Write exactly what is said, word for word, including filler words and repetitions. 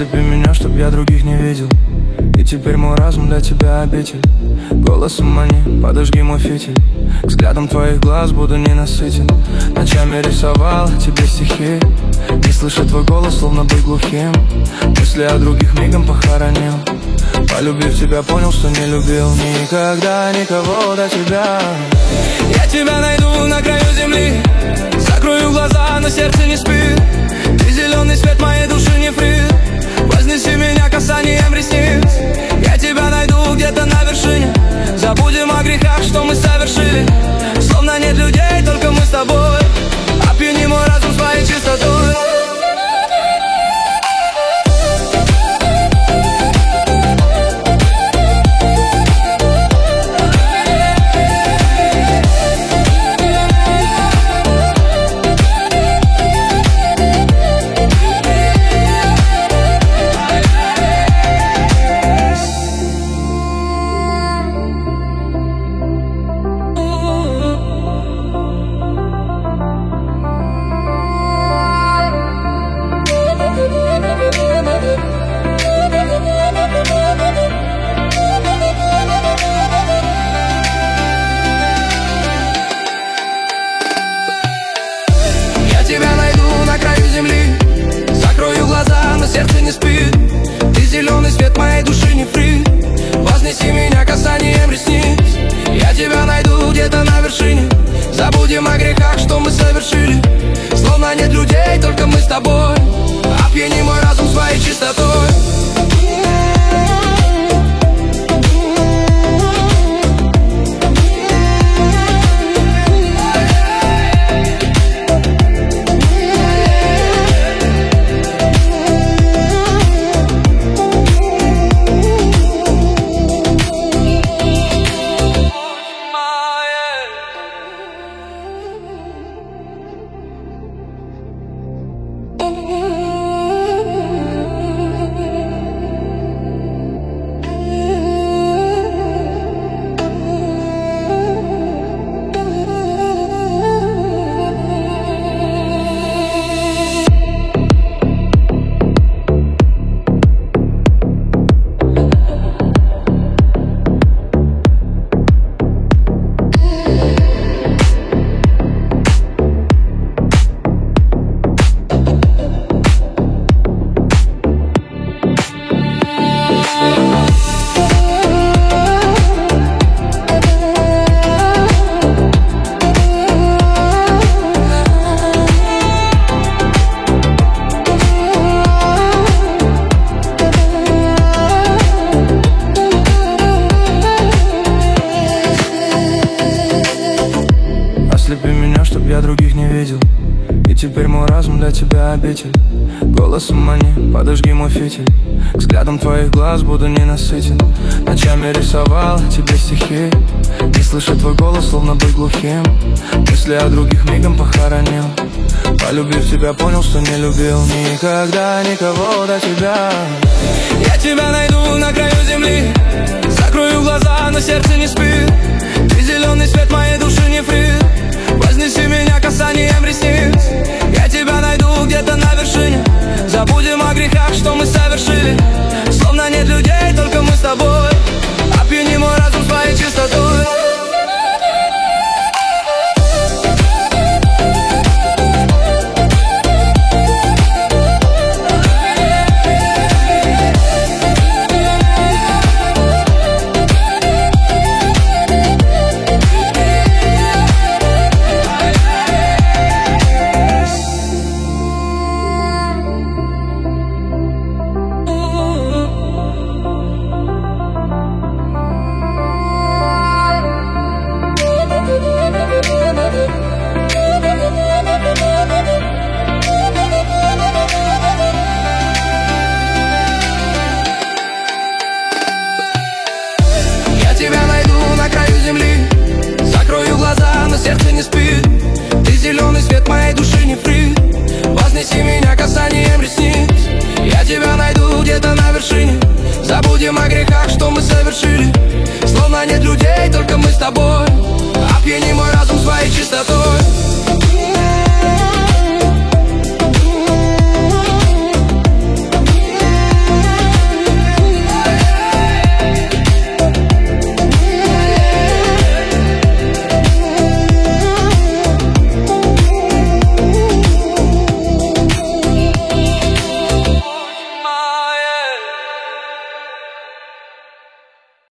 Ослепи меня, чтоб я других не видел. И теперь мой разум для тебя обитель. Голосом мани, подожги мой фитиль. К взглядам твоих глаз буду ненасытен. Ночами рисовал тебе стихи, не слыша твой голос, словно быть глухим. Мысли о других мигом похоронил. Полюбив тебя, понял, что не любил никогда никого до тебя. Я тебя найду на краю земли, закрою глаза, но сердце не спит. Ты зеленый свет моей души, нефрит. Вознеси меня касанием ресниц. Я тебя найду где-то на вершине. Забудем о грехах, что мы совершили. Словно нет людей, только мы с тобой. Опьяни мой разум своей чистотой. Закрою глаза, но сердце не спит. Ты зеленый свет моей души, нефрит. Вознеси меня касанием ресниц. Я тебя найду где-то на вершине. Забудем о грехах, что мы совершили. Словно нет людей, только мы с тобой. Опьяни мой разум своей чистотой. Ослепи меня, чтоб я других не видел. И теперь мой разум для тебя обитель. Голосом мани, подожги мой фитиль. К взглядам твоих глаз буду ненасытен. Ночами рисовал тебе стихи, не слыша твой голос, словно быть глухим. Мысли о других мигом похоронил. Полюбив тебя, понял, что не любил никогда никого до тебя. Я тебя найду на краю земли. Закрою глаза, но сердце не спит. Ты зеленый свет моей души, нефрит. Вознеси меня касанием ресниц. Я тебя найду где-то на вершине. Забудем о грехах, что мы совершили. Словно нет людей, только мы с тобой. Опьяни мой разум своей чистотой. Закрою глаза, но сердце не спит. Ты зеленый свет моей души, нефрит. Вознеси меня касанием ресниц. Я тебя найду где-то на вершине. Забудем о грехах, что мы совершили. Словно нет людей, только мы с тобой. Опьяним